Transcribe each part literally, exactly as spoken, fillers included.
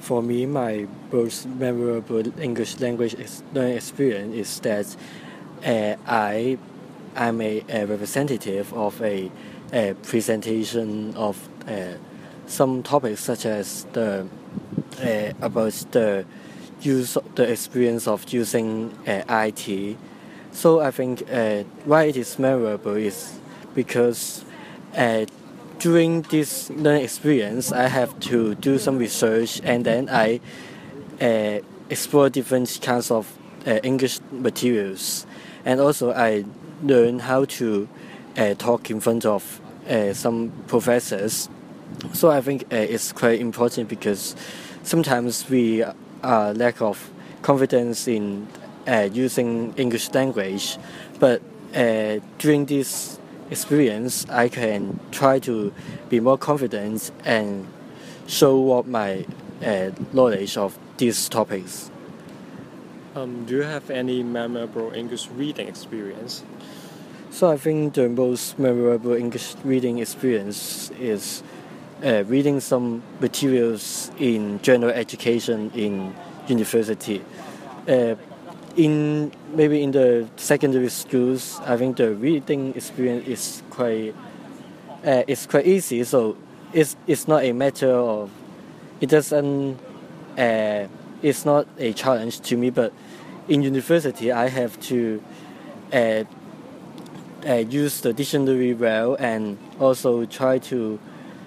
For me, my most memorable English language ex- learning experience is that uh, I am a, a representative of a, a presentation of uh, some topics such as the uh, about the use the experience of using uh, I T. So I think uh, why it is memorable is because uh, during this learning experience, I have to do some research and then I uh, explore different kinds of uh, English materials, and also I learn how to uh, talk in front of uh, some professors. So I think uh, it's quite important because sometimes we uh, lack of confidence in uh, using English language, but uh, during this experience, I can try to be more confident and show what my uh, knowledge of these topics. Um, do you have any memorable English reading experience? So I think the most memorable English reading experience is uh, reading some materials in general education in university. Uh, in maybe in the secondary schools, I think the reading experience is quite uh, it's quite easy. So it's it's not a matter of it doesn't uh, it's not a challenge to me. But in university, I have to uh, uh, use the dictionary well and also try to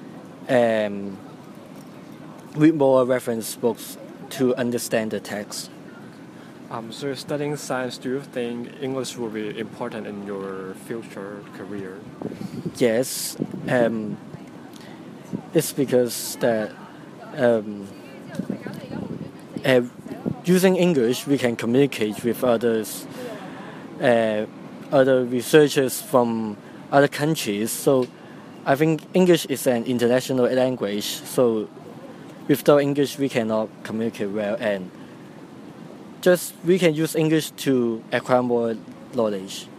um, read more reference books to understand the text. Um, so you're studying science. Do you think English will be important in your future career? Yes, um, it's because that um, uh, using English we can communicate with others, uh, other researchers from other countries. So I think English is an international language. So without English we cannot communicate well, and just we can use English to acquire more knowledge.